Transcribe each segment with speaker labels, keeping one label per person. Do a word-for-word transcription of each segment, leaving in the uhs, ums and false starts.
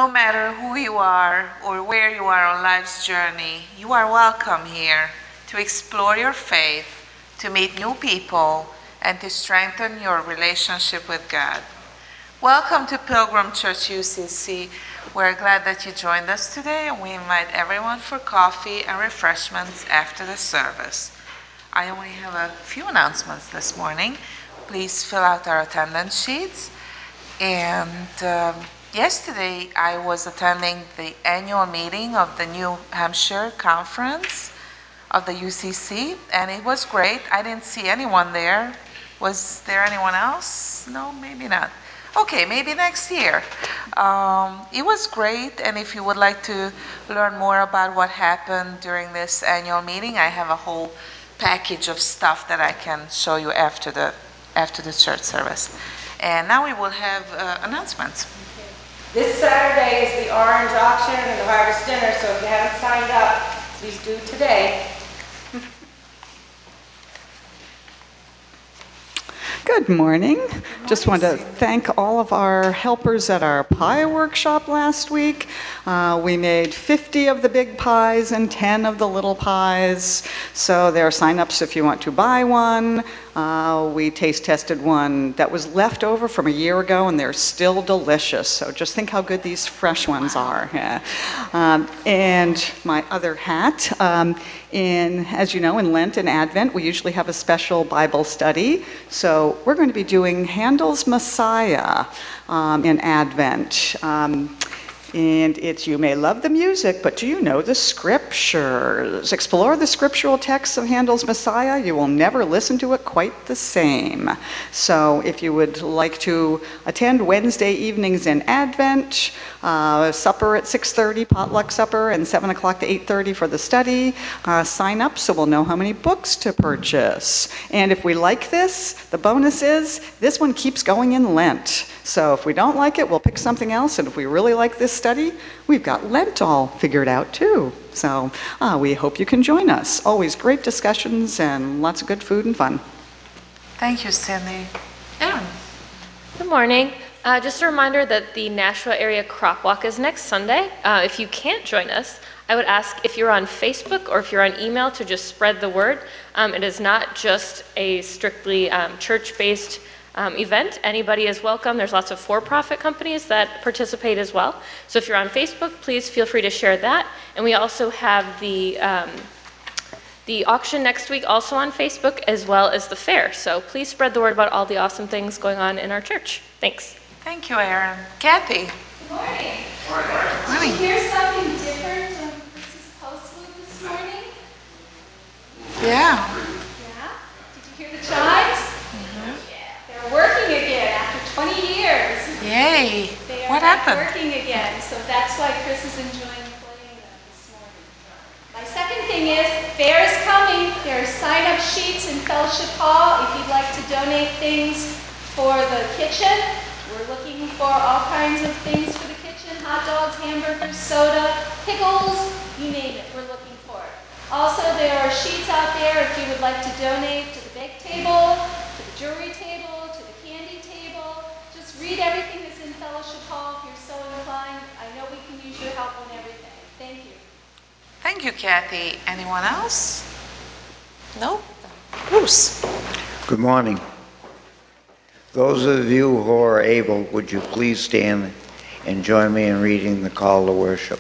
Speaker 1: No matter who you are or where you are on life's journey, you are welcome here to explore your faith, to meet new people, and to strengthen your relationship with God. Welcome to Pilgrim Church U C C. We're glad that you joined us today, and we invite everyone for coffee and refreshments after the service. I only have a few announcements this morning. Please fill out our attendance sheets. And um, yesterday I was attending the annual meeting of the New Hampshire Conference of the U C C, and it was great. I didn't see anyone there. Was there anyone else? No, maybe not. Okay, maybe next year. Um, it was great, and if you would like to learn more about what happened during this annual meeting, I have a whole package of stuff that I can show you after the after the church service. And now we will have uh, announcements.
Speaker 2: This Saturday is the Orange Auction and the Harvest Dinner, so if you haven't signed up, please do today.
Speaker 3: Good morning. Good morning. Just want to thank all of our helpers at our pie workshop last week. Uh, we made fifty of the big pies and ten of the little pies. So there are sign-ups if you want to buy one. Uh, we taste tested one that was left over from a year ago, and they're still delicious. So just think how good these fresh ones are. Yeah. Um, and my other hat, um, in, as you know, in Lent and Advent, we usually have a special Bible study. So we're going to be doing Handel's Messiah um, in Advent. Um, And it's, you may love the music, but do you know the scriptures? Explore the scriptural texts of Handel's Messiah. You will never listen to it quite the same. So if you would like to attend Wednesday evenings in Advent, uh, supper at six thirty, potluck supper, and seven o'clock to eight thirty for the study, uh, sign up so we'll know how many books to purchase. And if we like this, the bonus is this one keeps going in Lent. So if we don't like it, we'll pick something else. And if we really like this study, we've got Lent all figured out too. So uh, we hope you can join us. Always great discussions and lots of good food and fun.
Speaker 1: Thank you, Cindy. Erin.
Speaker 4: Good morning. Uh, just a reminder that the Nashua Area Crop Walk is next Sunday. Uh, if you can't join us, I would ask if you're on Facebook or if you're on email to just spread the word. Um, it is not just a strictly um, church-based um, event. Anybody is welcome. There's lots of for-profit companies that participate as well. So if you're on Facebook, please feel free to share that. And we also have the um, the auction next week also on Facebook, as well as the fair. So please spread the word about all the awesome things going on in our church. Thanks.
Speaker 1: Thank you, Erin. Kathy.
Speaker 5: Good morning.
Speaker 1: Morning.
Speaker 5: Did you hear something different on Chris's post loop this morning?
Speaker 1: Yeah.
Speaker 5: Yeah? Did you hear the chimes? Mm-hmm. Yeah. They're working again after twenty years.
Speaker 1: Yay.
Speaker 5: They are
Speaker 1: What
Speaker 5: back
Speaker 1: happened?
Speaker 5: working again, so that's why Chris is enjoying playing them this morning. My second thing is, fair is coming. There are sign-up sheets in Fellowship Hall if you'd like to donate things for the kitchen. We're looking for all kinds of things for the kitchen: hot dogs, hamburgers, soda, pickles, you name it, we're looking for it. Also, there are sheets out there if you would like to donate to the bake table, to the jewelry table, to the candy table. Just read everything that's in Fellowship Hall if you're so inclined. I know we can use your help on everything. Thank you.
Speaker 1: Thank you, Kathy. Anyone else? No? Bruce.
Speaker 6: Good morning. Those of you who are able, would you please stand and join me in reading the call to worship?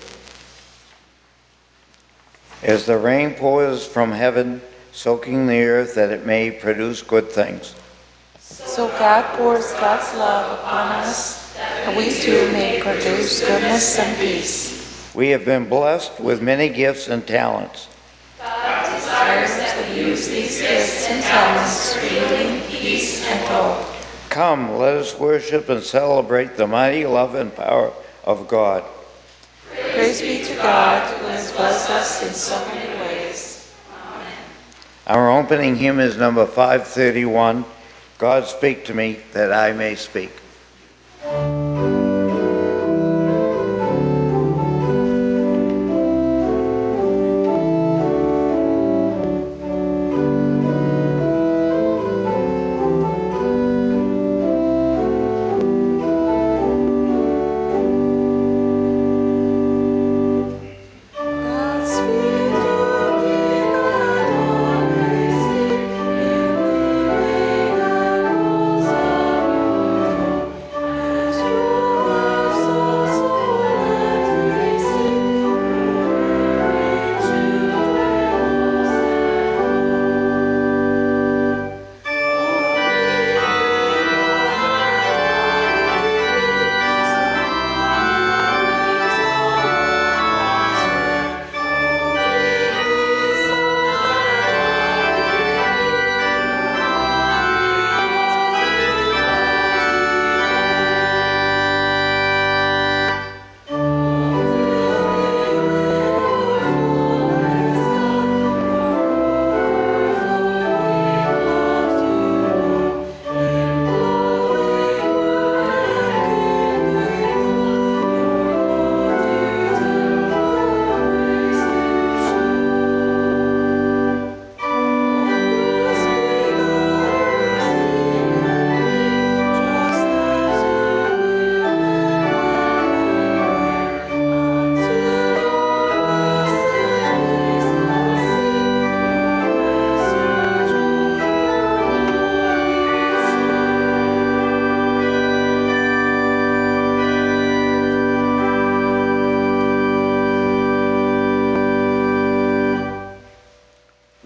Speaker 6: As the rain pours from heaven, soaking the earth that it may produce good things.
Speaker 1: So God pours God's love upon us, that we too may produce goodness and peace.
Speaker 6: We have been blessed with many gifts and talents.
Speaker 1: God desires that we use these gifts and talents for healing, peace, and hope.
Speaker 6: Come, let us worship and celebrate the mighty love and power of God.
Speaker 1: Praise be to God who has blessed us in so many ways. Amen.
Speaker 6: Our opening hymn is number five thirty-one, God Speak to Me That I May Speak.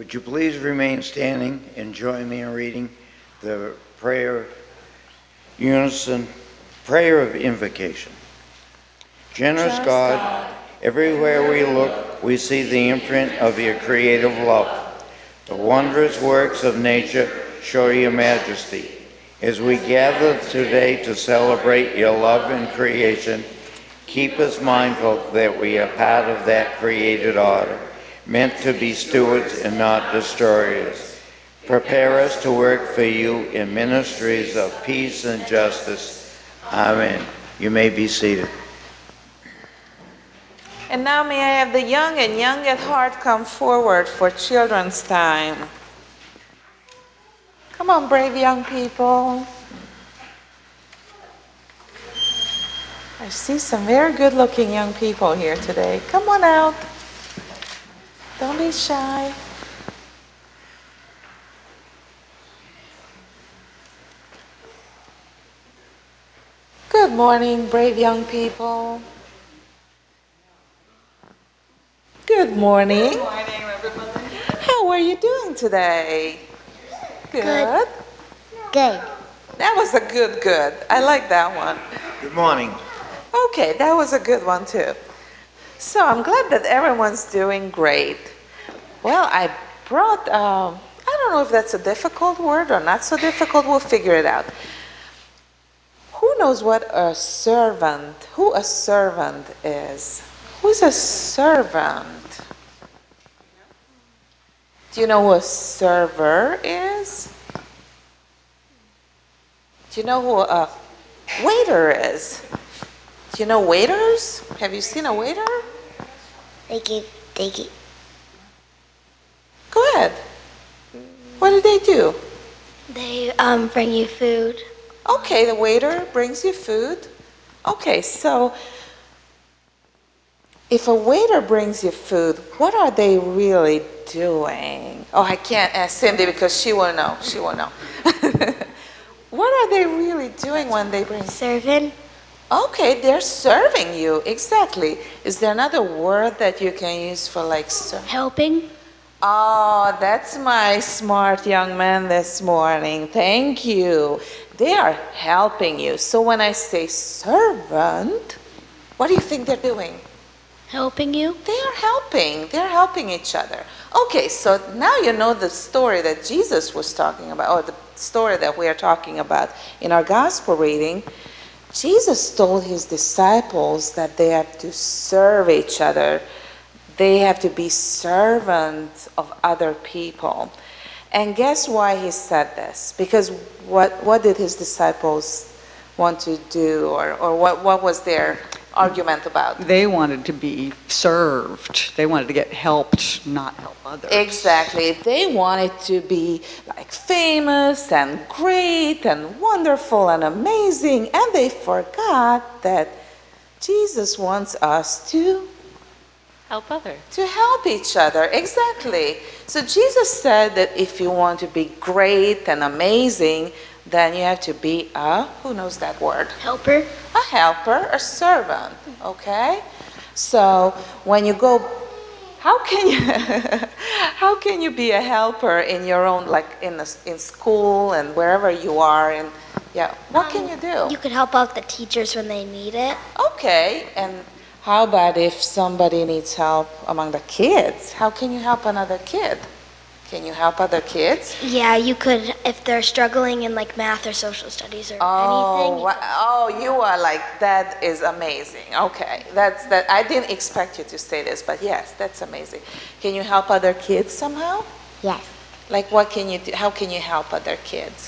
Speaker 6: Would you please remain standing and join me in reading the prayer unison, prayer of invocation. Generous God, everywhere we look, we see the imprint of your creative love. The wondrous works of nature show your majesty. As we gather today to celebrate your love in creation, keep us mindful that we are part of that created order, meant to be stewards and not destroyers. Prepare us to work for you in ministries of peace and justice. Amen. You may be seated.
Speaker 1: And now may I have the young and young at heart come forward for children's time. Come on, brave young people. I see some very good-looking young people here today. Come on out. Don't be shy. Good morning, brave young people. Good morning.
Speaker 3: Good morning, everybody.
Speaker 1: How are you doing today? Good.
Speaker 7: Good.
Speaker 1: That was a good good. I like that one.
Speaker 6: Good morning.
Speaker 1: Okay, that was a good one too. So I'm glad that everyone's doing great. Well, I brought, um, I don't know if that's a difficult word or not so difficult. We'll figure it out. Who knows what a servant, who a servant is? Who's a servant? Do you know who a server is? Do you know who a waiter is? Do you know waiters? Have you seen a waiter?
Speaker 7: They give, they give,
Speaker 1: Go ahead. What do they do?
Speaker 7: they um bring you food.
Speaker 1: Okay, the waiter brings you food. Okay, so if a waiter brings you food, what are they really doing? Oh, I can't ask Cindy because she will know. She will know. What are they really doing when they bring?
Speaker 7: Serving.
Speaker 1: Okay, they're serving you. Exactly. Is there another word that you can use for like serve?
Speaker 7: Helping.
Speaker 1: Oh, that's my smart young man this morning. Thank you. They are helping you. So when I say servant, what do you think they're doing?
Speaker 7: Helping you.
Speaker 1: They are helping. They're helping each other. Okay, so now you know the story that Jesus was talking about, or the story that we are talking about in our gospel reading. Jesus told his disciples that they have to serve each other. They have to be servants of other people. And guess why he said this? Because what, what did his disciples want to do, or, or what, what was their argument about?
Speaker 3: They wanted to be served. They wanted to get helped, not help others.
Speaker 1: Exactly. They wanted to be like famous and great and wonderful and amazing, and they forgot that Jesus wants us to
Speaker 4: Help others.
Speaker 1: to help each other. Exactly. So Jesus said that if you want to be great and amazing, then you have to be a, who knows that word?
Speaker 7: Helper.
Speaker 1: A helper, a servant, okay? So when you go, how can you, how can you be a helper in your own, like in, a, in school and wherever you are, and yeah, what can
Speaker 7: Um,
Speaker 1: you do?
Speaker 7: You could help out the teachers when they need it.
Speaker 1: Okay, and how about if somebody needs help among the kids? How can you help another kid? Can you help other kids?
Speaker 7: Yeah, you could if they're struggling in like math or social studies or
Speaker 1: Oh,
Speaker 7: anything. you
Speaker 1: wa-
Speaker 7: could-
Speaker 1: oh, you are like, that is amazing. Okay, that's that. I didn't expect you to say this, but yes, that's amazing. Can you help other kids somehow?
Speaker 7: Yes.
Speaker 1: Like, what can you do? How can you help other kids?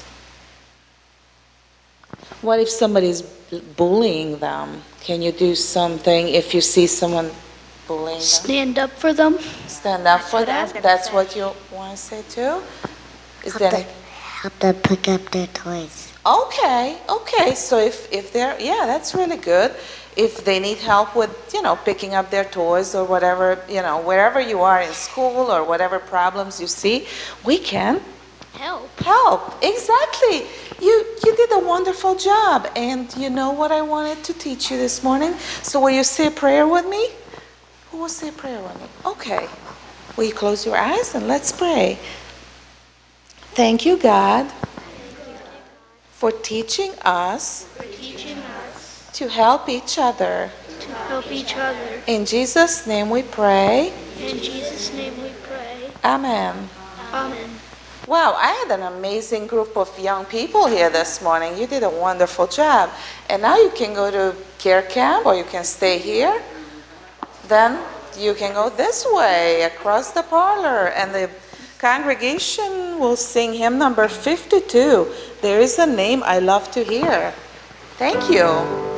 Speaker 1: What if somebody's b- bullying them? Can you do something if you see someone bullying them?
Speaker 7: Stand up for them.
Speaker 1: Stand up for
Speaker 7: what I was
Speaker 1: them?
Speaker 7: gonna
Speaker 1: That's
Speaker 7: say.
Speaker 1: what you want to say too? Is
Speaker 7: Help
Speaker 1: there
Speaker 7: them,
Speaker 1: any?
Speaker 7: help them pick up their toys.
Speaker 1: Okay, okay. So if, if they're, yeah, that's really good. If they need help with, you know, picking up their toys or whatever, you know, wherever you are in school or whatever problems you see, we can
Speaker 7: Help.
Speaker 1: help. Exactly. You you did a wonderful job. And you know what I wanted to teach you this morning? So will you say a prayer with me? Who will say a prayer with me? Okay. Will you close your eyes and let's pray. Thank you, God, for teaching us
Speaker 7: for teaching us
Speaker 1: to help each other.
Speaker 7: to help each other.
Speaker 1: In Jesus' name we pray.
Speaker 7: In Jesus' name we pray.
Speaker 1: Amen.
Speaker 7: Amen.
Speaker 1: Wow, I had an amazing group of young people here this morning. You did a wonderful job. And now you can go to care camp or you can stay here. Then you can go this way across the parlor and the congregation will sing hymn number fifty-two. There is a name I love to hear. Thank you.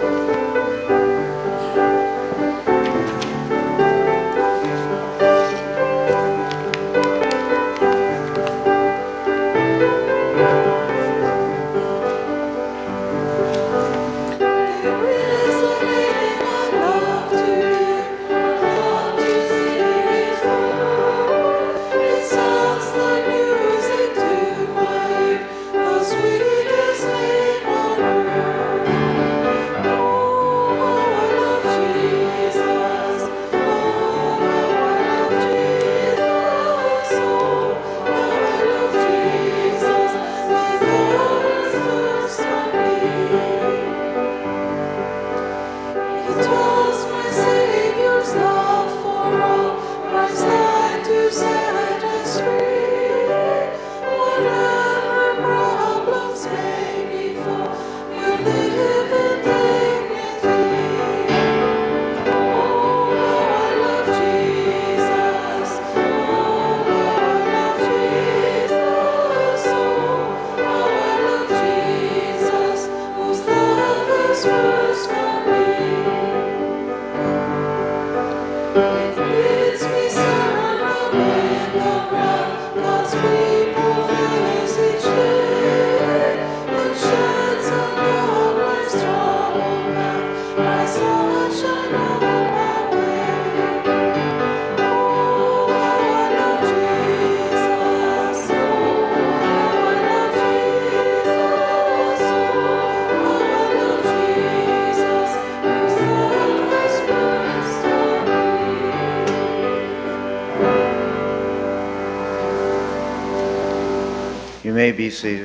Speaker 6: You may be seated.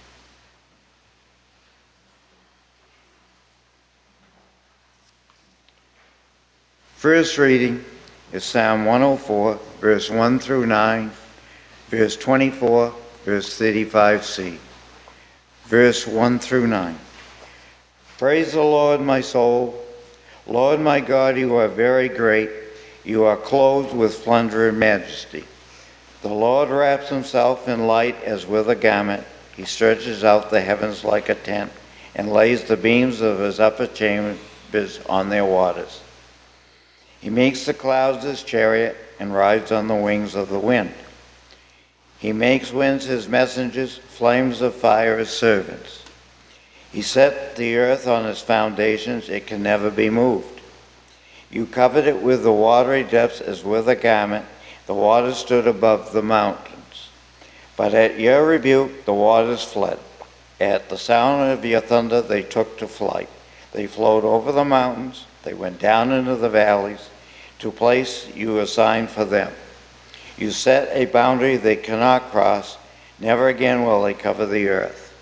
Speaker 6: First reading is Psalm one oh four, verse one through nine, verse twenty-four, verse thirty-five c. Verse one through nine. Praise the Lord, my soul. Lord my God, you are very great. You are clothed with splendor and majesty. The Lord wraps himself in light as with a garment. He stretches out the heavens like a tent and lays the beams of his upper chambers on their waters. He makes the clouds his chariot and rides on the wings of the wind. He makes winds his messengers, flames of fire his servants. He set the earth on its foundations, it can never be moved. You covered it with the watery depths as with a garment. The waters stood above the mountains. But at your rebuke the waters fled. At the sound of your thunder they took to flight. They flowed over the mountains. They went down into the valleys to place you assigned for them. You set a boundary they cannot cross. Never again will they cover the earth.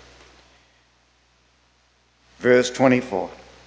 Speaker 6: Verse twenty-four.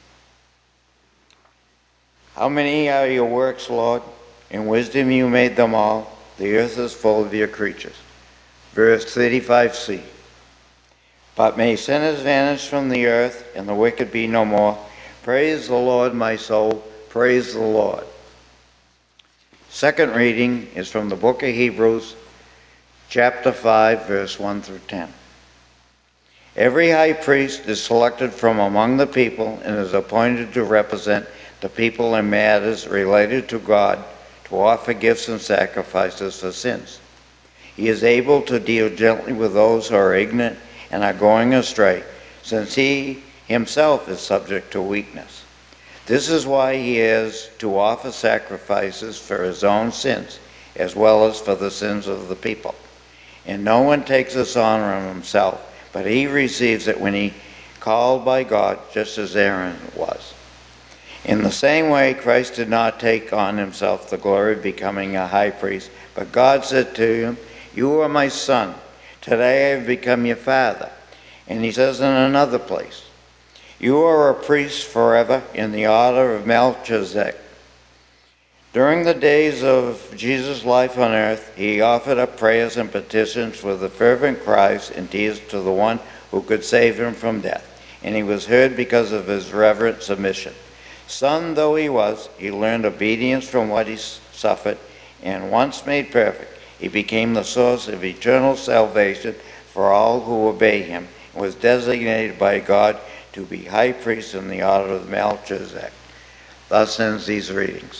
Speaker 6: How many are your works, Lord? In wisdom you made them all. The earth is full of your creatures. Verse thirty-five c. But may sinners vanish from the earth and the wicked be no more. Praise the Lord, my soul. Praise the Lord. Second reading is from the book of Hebrews, chapter five, verse one through ten. Every high priest is selected from among the people and is appointed to represent the people in matters related to God, to offer gifts and sacrifices for sins. He is able to deal gently with those who are ignorant and are going astray, since he himself is subject to weakness. This is why he is to offer sacrifices for his own sins, as well as for the sins of the people. And no one takes this honor on himself, but he receives it when he called by God, just as Aaron was. In the same way, Christ did not take on himself the glory of becoming a high priest, but God said to him, "You are my son. Today I have become your father." And he says in another place, "You are a priest forever in the order of Melchizedek." During the days of Jesus' life on earth, he offered up prayers and petitions with the fervent cries and tears to the one who could save him from death, and he was heard because of his reverent submission. Son though he was, he learned obedience from what he suffered, and once made perfect, he became the source of eternal salvation for all who obey him, and was designated by God to be high priest in the order of Melchizedek. Thus ends these readings.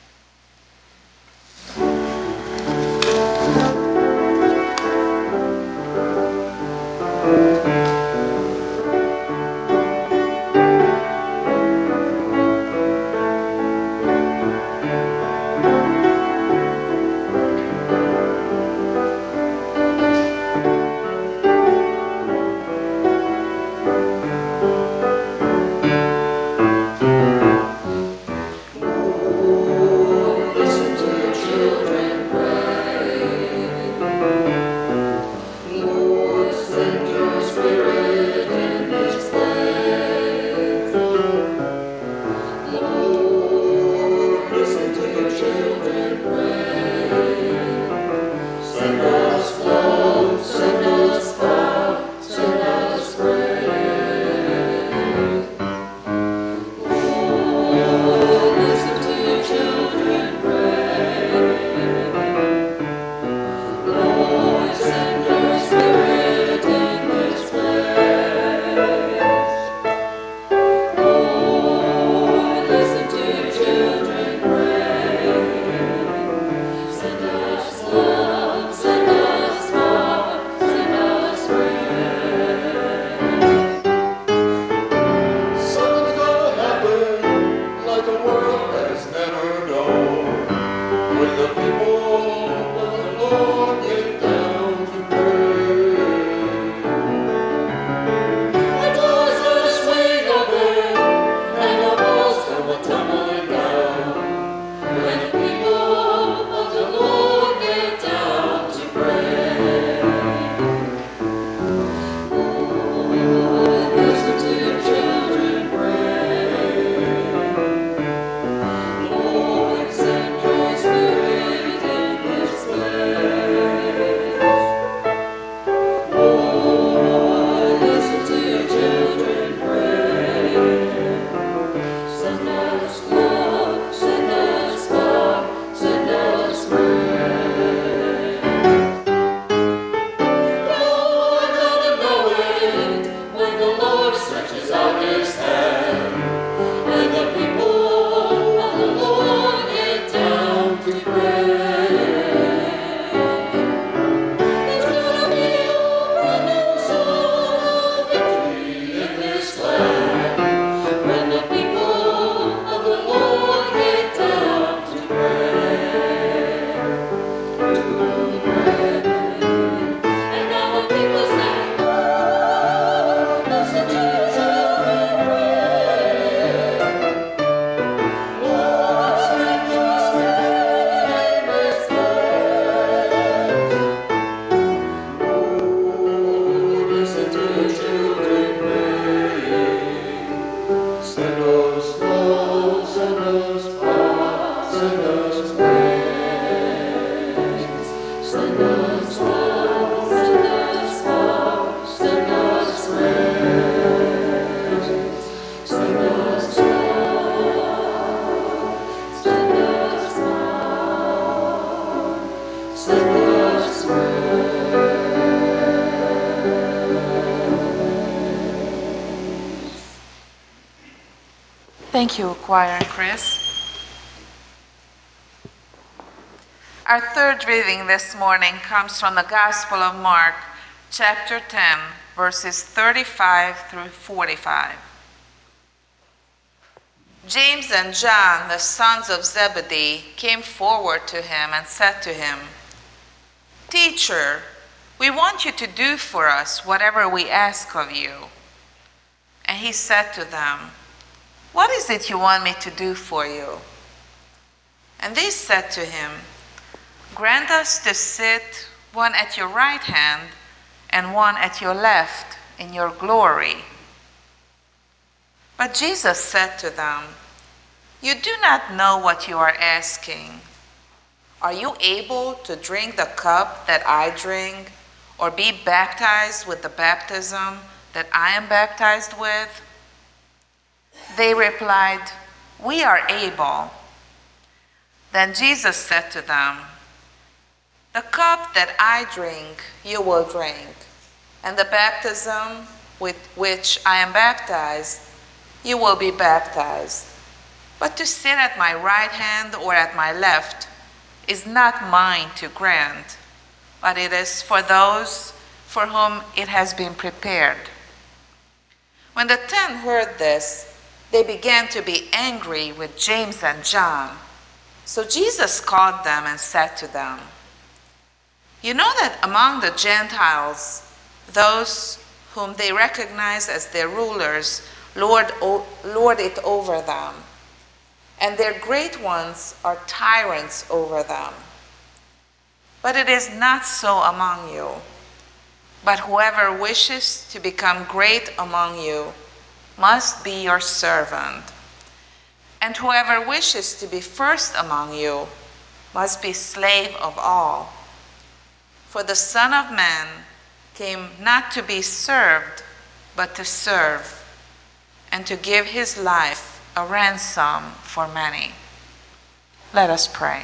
Speaker 1: Thank you, Choir and Chris. Our third reading this morning comes from the Gospel of Mark, chapter ten, verses thirty-five through forty-five. James and John, the sons of Zebedee, came forward to him and said to him, "Teacher, we want you to do for us whatever we ask of you." And he said to them, "What is it you want me to do for you?" And they said to him, "Grant us to sit one at your right hand and one at your left in your glory." But Jesus said to them, "You do not know what you are asking. Are you able to drink the cup that I drink, or be baptized with the baptism that I am baptized with?" They replied, "We are able." Then Jesus said to them, "The cup that I drink, you will drink, and the baptism with which I am baptized, you will be baptized. But to sit at my right hand or at my left is not mine to grant, but it is for those for whom it has been prepared." When the ten heard this, they began to be angry with James and John. So Jesus called them and said to them, "You know that among the Gentiles, those whom they recognize as their rulers lord, lord it over them, and their great ones are tyrants over them. But it is not so among you. But whoever wishes to become great among you must be your servant. And whoever wishes to be first among you must be slave of all. For the Son of Man came not to be served, but to serve, and to give his life a ransom for many." Let us pray.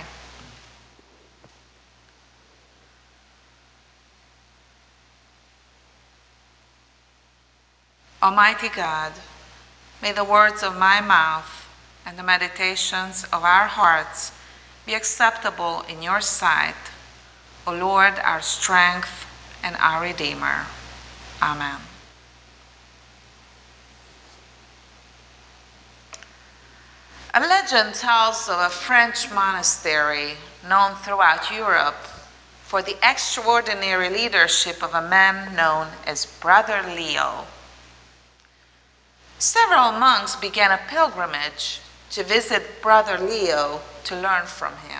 Speaker 1: Almighty God, may the words of my mouth and the meditations of our hearts be acceptable in your sight, O Lord, our strength and our Redeemer. Amen. A legend tells of a French monastery known throughout Europe for the extraordinary leadership of a man known as Brother Leo. Several monks began a pilgrimage to visit Brother Leo to learn from him.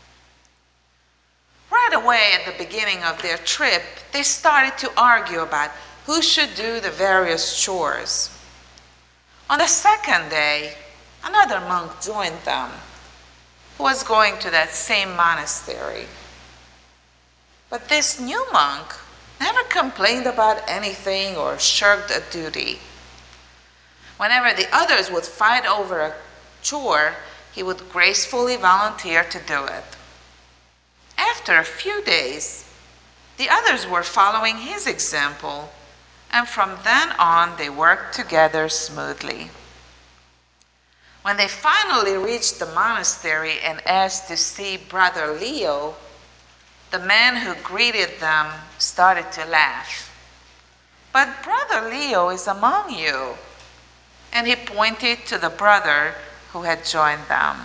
Speaker 1: Right away at the beginning of their trip, they started to argue about who should do the various chores. On the second day, another monk joined them, who was going to that same monastery. But this new monk never complained about anything or shirked a duty. Whenever the others would fight over a chore, he would gracefully volunteer to do it. After a few days, the others were following his example, and from then on they worked together smoothly. When they finally reached the monastery and asked to see Brother Leo, the man who greeted them started to laugh. "But Brother Leo is among you," and he pointed to the brother who had joined them.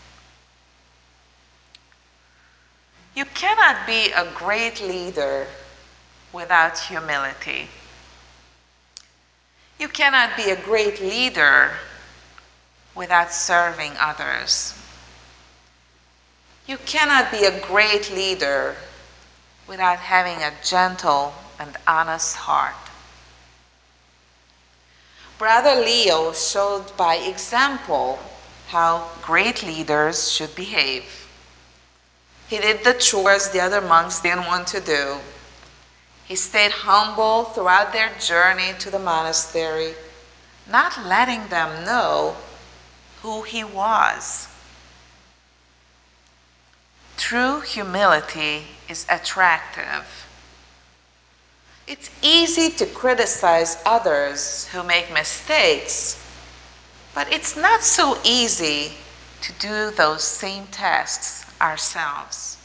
Speaker 1: You cannot be a great leader without humility. You cannot be a great leader without serving others. You cannot be a great leader without having a gentle and honest heart. Brother Leo showed by example how great leaders should behave. He did the chores the other monks didn't want to do. He stayed humble throughout their journey to the monastery, not letting them know who he was. True humility is attractive. It's easy to criticize others who make mistakes, but it's not so easy to do those same tasks ourselves.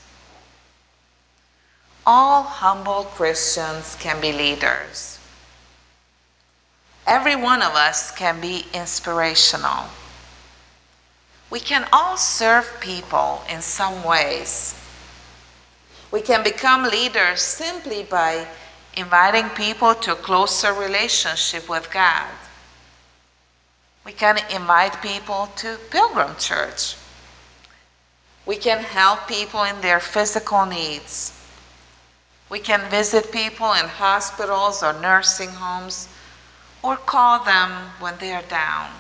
Speaker 1: All humble Christians can be leaders. Every one of us can be inspirational. We can all serve people in some ways. We can become leaders simply by inviting people to a closer relationship with God. We can invite people to Pilgrim Church. We can help people in their physical needs. We can visit people in hospitals or nursing homes, or call them when they are down.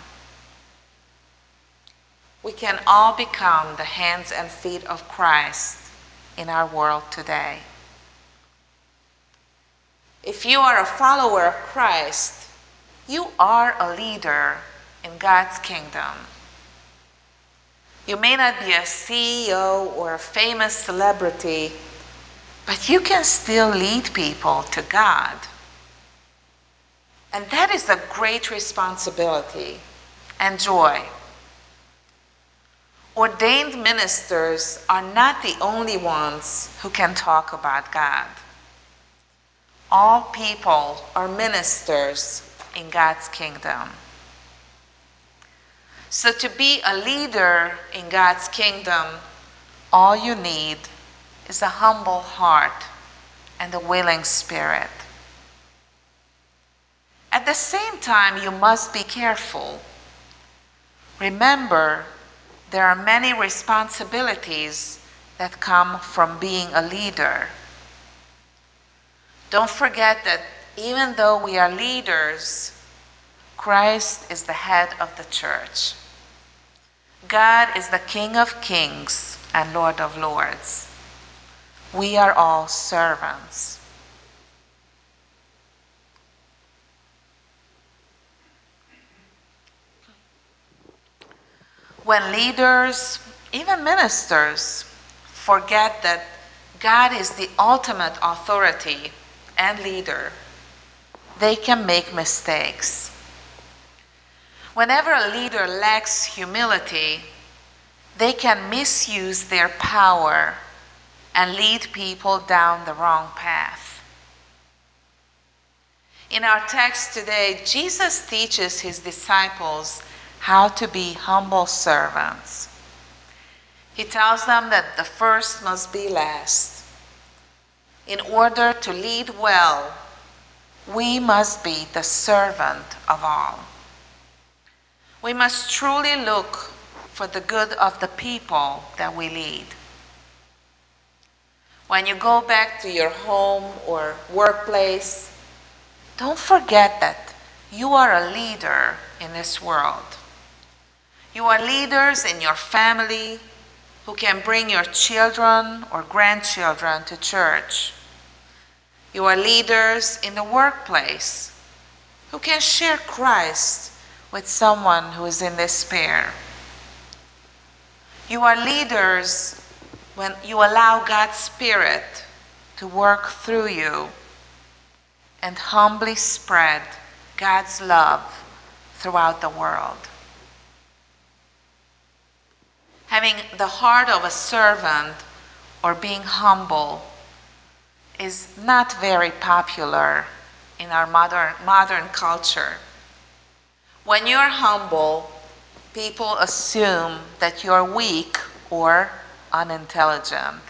Speaker 1: We can all become the hands and feet of Christ in our world today. If you are a follower of Christ, you are a leader in God's kingdom. You may not be a C E O or a famous celebrity, but you can still lead people to God. And that is a great responsibility and joy. Ordained ministers are not the only ones who can talk about God. All people are ministers in God's kingdom. So to be a leader in God's kingdom, all you need is a humble heart and a willing spirit. At the same time, you must be careful. Remember, there are many responsibilities that come from being a leader. Don't forget that even though we are leaders, Christ is the head of the church. God is the King of kings and Lord of lords. We are all servants. When leaders, even ministers, forget that God is the ultimate authority and leader, they can make mistakes. Whenever a leader lacks humility, they can misuse their power and lead people down the wrong path. In our text today, Jesus teaches his disciples how to be humble servants. He tells them that the first must be last. In order to lead well, we must be the servant of all. We must truly look for the good of the people that we lead. When you go back to your home or workplace, don't forget that you are a leader in this world. You are leaders in your family who can bring your children or grandchildren to church. You are leaders in the workplace who can share Christ with someone who is in despair. You are leaders when you allow God's Spirit to work through you and humbly spread God's love throughout the world. Having the heart of a servant or being humble is not very popular in our modern, modern culture. When you're humble, people assume that you're weak or unintelligent.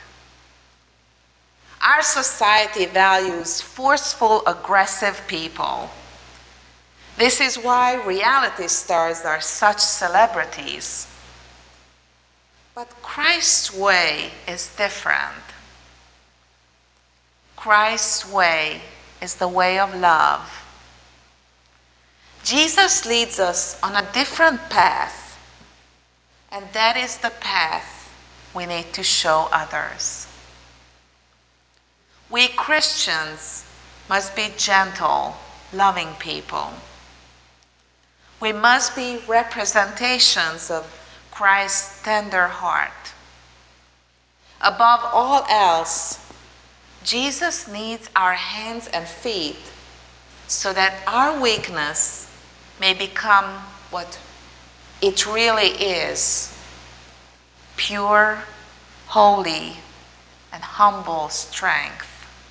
Speaker 1: Our society values forceful, aggressive people. This is why reality stars are such celebrities. But Christ's way is different. Christ's way is the way of love. Jesus leads us on a different path, and that is the path we need to show others. We Christians must be gentle, loving people. We must be representations of Christ's tender heart. Above all else, Jesus needs our hands and feet so that our weakness may become what it really is: pure, holy, and humble strength.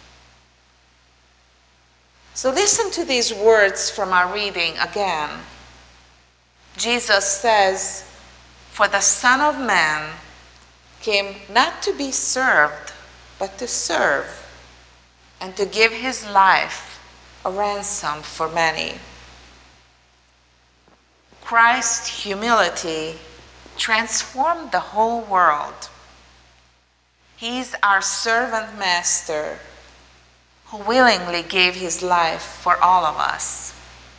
Speaker 1: So listen to these words from our reading again. Jesus says, "For the Son of Man came not to be served, but to serve, and to give his life a ransom for many." Christ's humility transformed the whole world. He's our servant master who willingly gave his life for all of us.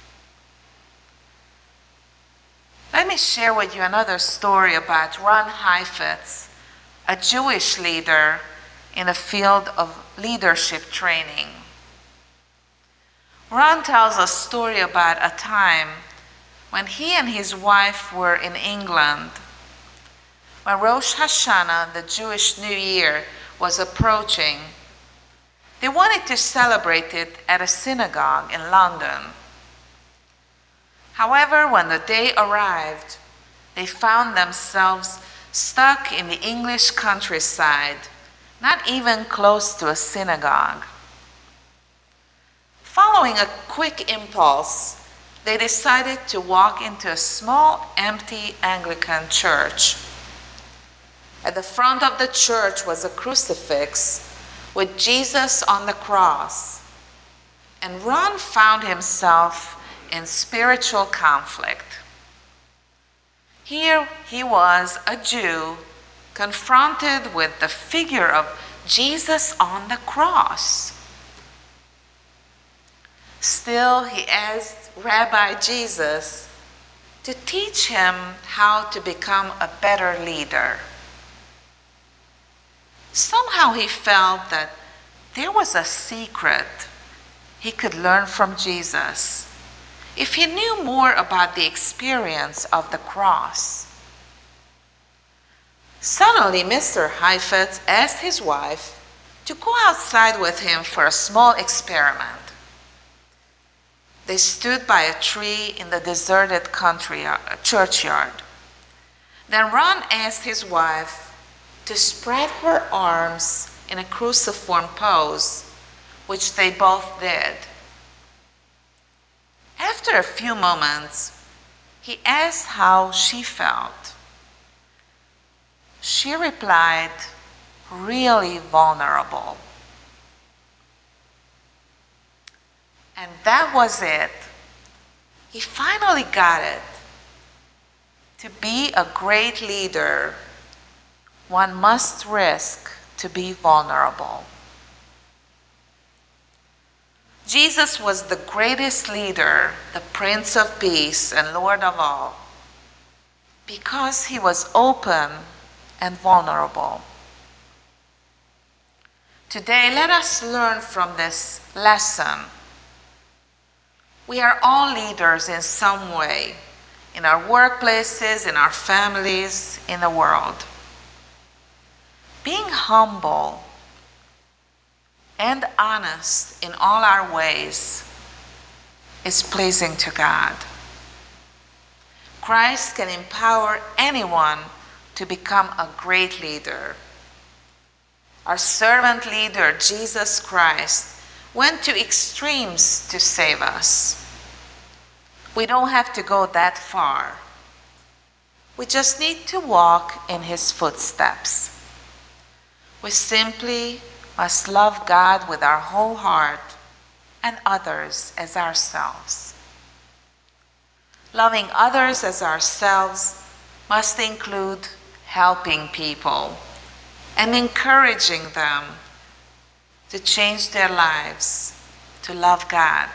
Speaker 1: Let me share with you another story about Ron Heifetz, a Jewish leader in the field of leadership training. Ron tells a story about a time when he and his wife were in England. When Rosh Hashanah, the Jewish New Year, was approaching, they wanted to celebrate it at a synagogue in London. However, when the day arrived, they found themselves stuck in the English countryside, not even close to a synagogue. Following a quick impulse, they decided to walk into a small, empty Anglican church. At the front of the church was a crucifix with Jesus on the cross, and Ron found himself in spiritual conflict. Here he was, a Jew, confronted with the figure of Jesus on the cross. Still, he asked Rabbi Jesus to teach him how to become a better leader. Somehow he felt that there was a secret he could learn from Jesus if he knew more about the experience of the cross. Suddenly, Mister Heifetz asked his wife to go outside with him for a small experiment. They stood by a tree in the deserted country uh, churchyard. Then Ron asked his wife to spread her arms in a cruciform pose, which they both did. After a few moments, he asked how she felt. She replied, really vulnerable. And that was it. He finally got it. To be a great leader, one must risk to be vulnerable. Jesus was the greatest leader, the Prince of Peace and Lord of all, because he was open and vulnerable. Today, let us learn from this lesson. We are all leaders in some way, in our workplaces, in our families, in the world. Being humble and honest in all our ways is pleasing to God. Christ can empower anyone to become a great leader. Our servant leader, Jesus Christ, went to extremes to save us. We don't have to go that far. We just need to walk in his footsteps. We simply must love God with our whole heart and others as ourselves. Loving others as ourselves must include helping people and encouraging them to change their lives, to love God.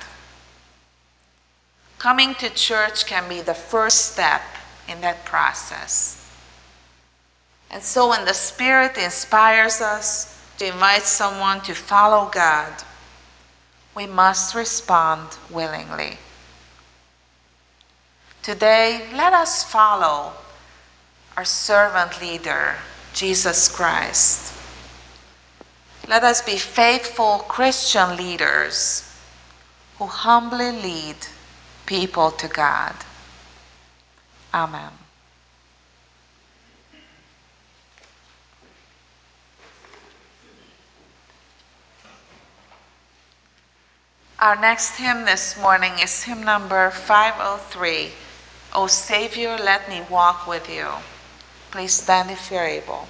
Speaker 1: Coming to church can be the first step in that process. And so when the Spirit inspires us to invite someone to follow God, we must respond willingly. Today, let us follow our servant leader, Jesus Christ. Let us be faithful Christian leaders who humbly lead people to God. Amen. Our next hymn this morning is hymn number five oh three, O Savior, Let Me Walk With You. Please stand if you're able.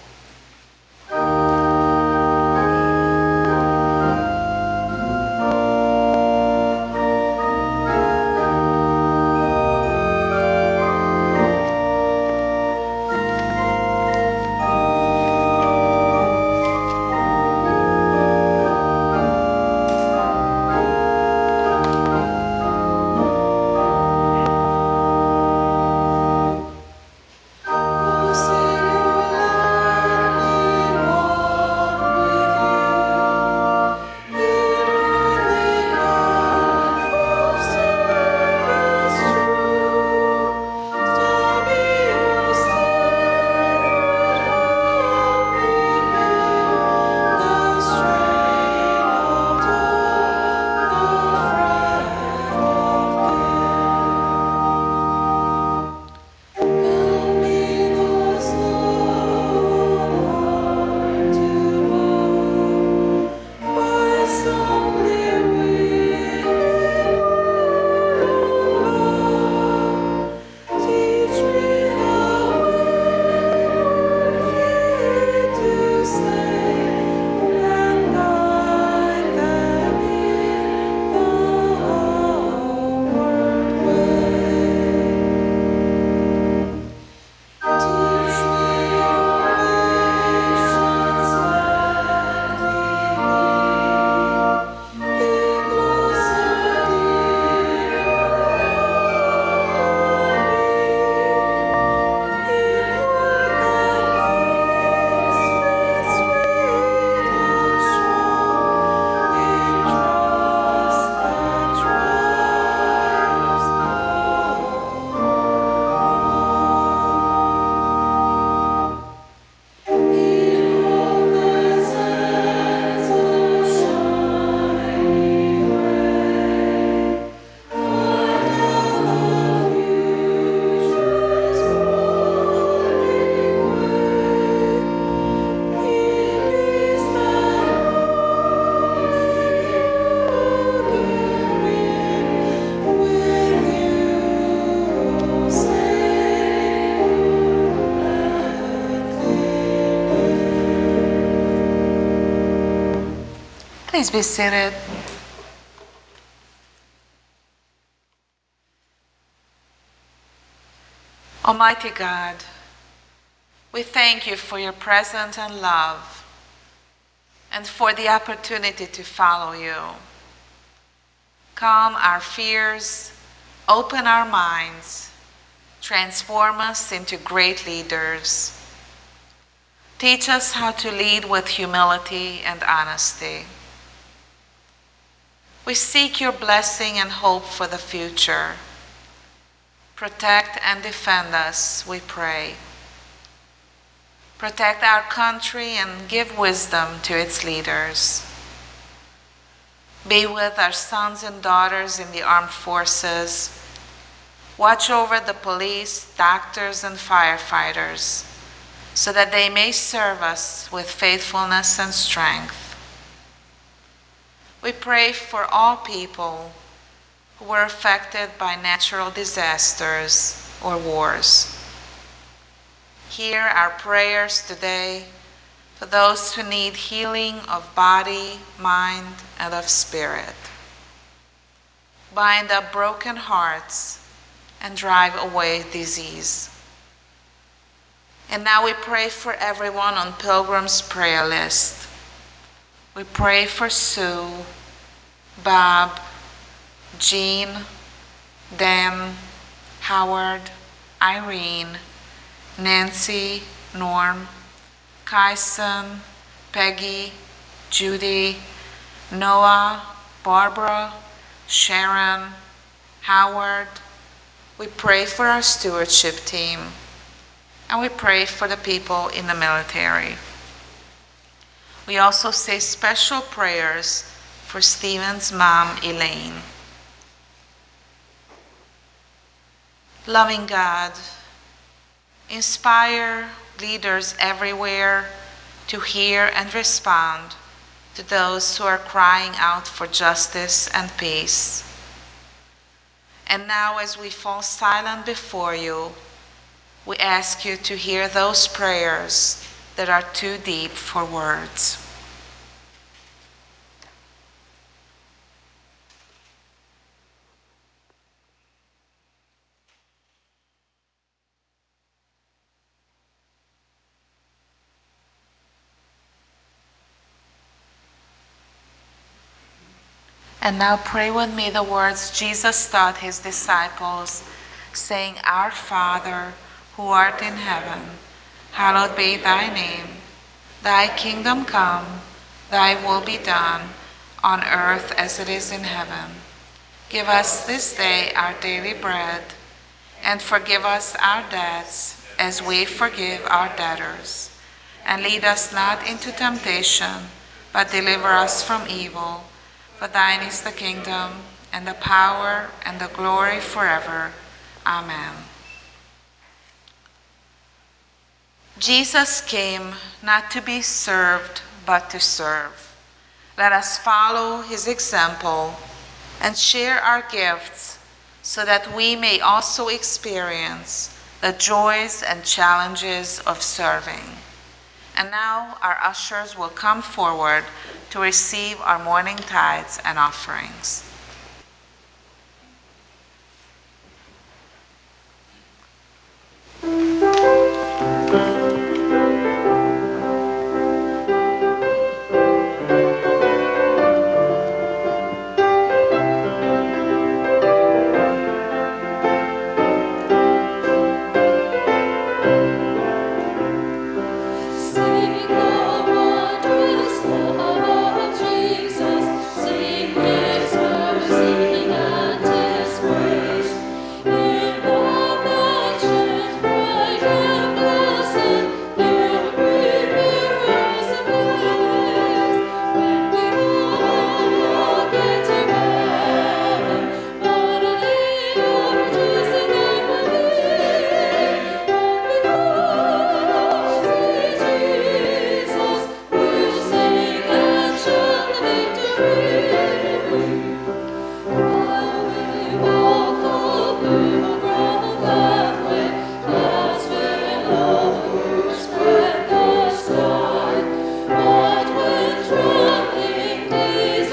Speaker 1: Please be seated. Almighty God, we thank you for your presence and love and for the opportunity to follow you. Calm our fears, open our minds, transform us into great leaders. Teach us how to lead with humility and honesty. We seek your blessing and hope for the future. Protect and defend us, we pray. Protect our country and give wisdom to its leaders. Be with our sons and daughters in the armed forces. Watch over the police, doctors, and firefighters, so that they may serve us with faithfulness and strength. We pray for all people who were affected by natural disasters or wars. Hear our prayers today for those who need healing of body, mind, and of spirit. Bind up broken hearts and drive away disease. And now we pray for everyone on Pilgrim's prayer list. We pray for Sue, Bob, Jean, Dan, Howard, Irene, Nancy, Norm, Kyson, Peggy, Judy, Noah, Barbara, Sharon, Howard. We pray for our stewardship team, and we pray for the people in the military. We also say special prayers for Stephen's mom, Elaine. Loving God, inspire leaders everywhere to hear and respond to those who are crying out for justice and peace. And now, as we fall silent before you, we ask you to hear those prayers that are too deep for words. And now pray with me the words Jesus taught his disciples, saying, Our Father, who art in heaven, hallowed be thy name. Thy kingdom come, thy will be done, on earth as it is in heaven. Give us this day our daily bread, and forgive us our debts as we forgive our debtors. And lead us not into temptation, but deliver us from evil. For thine is the kingdom, and the power, and the glory forever. Amen. Jesus came not to be served, but to serve. Let us follow his example and share our gifts so that we may also experience the joys and challenges of serving. And now our ushers will come forward to receive our morning tithes and offerings.
Speaker 8: Sing the wondrous love of Jesus, sing his mercy and his grace. In the mansions bright and blessed, he'll prepare us a place. When we all get to heaven, what a liberty sing and believe. When we all see Jesus, we'll sing and shout victory. While we walk the pilgrim pathway, as we low spread the sky, what with trembling knees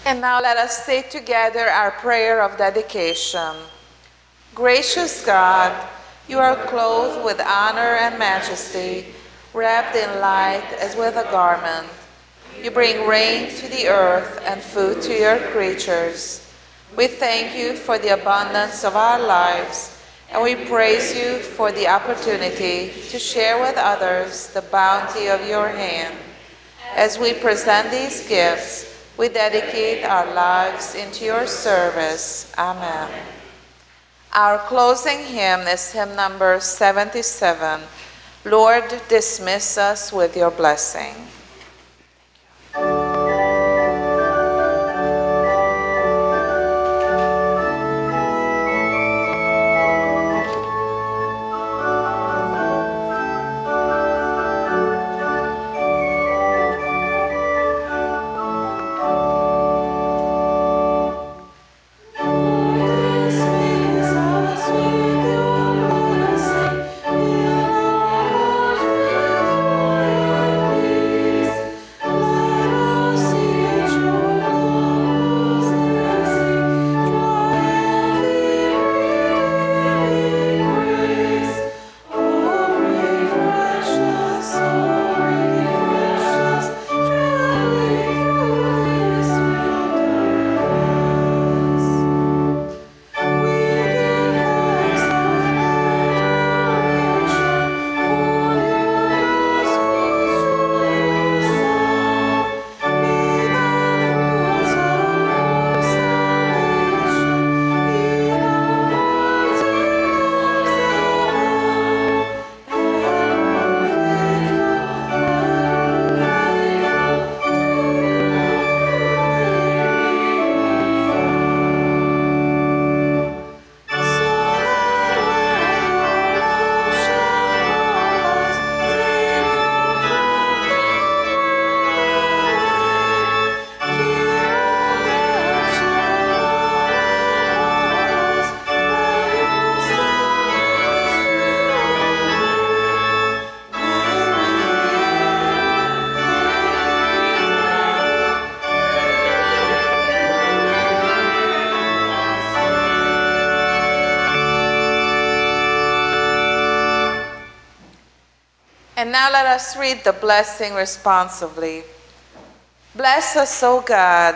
Speaker 1: And now let us say together our prayer of dedication. Gracious God, you are clothed with honor and majesty, wrapped in light as with a garment. You bring rain to the earth and food to your creatures. We thank you for the abundance of our lives, and we praise you for the opportunity to share with others the bounty of your hand. As we present these gifts, we dedicate our lives into your service. Amen. Our closing hymn is hymn number seventy-seven. Lord, dismiss us with your blessing. And now let us read the blessing responsively. Bless us, O God.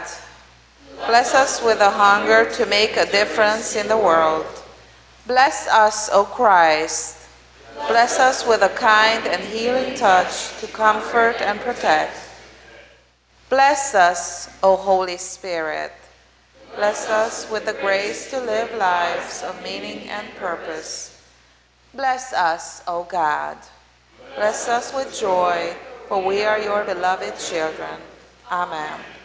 Speaker 1: Bless us with a hunger to make a difference in the world. Bless us, O Christ. Bless us with a kind and healing touch to comfort and protect. Bless us, O Holy Spirit. Bless us with the grace to live lives of meaning and purpose. Bless us, O God. Bless us with joy, for we are your beloved children. Amen.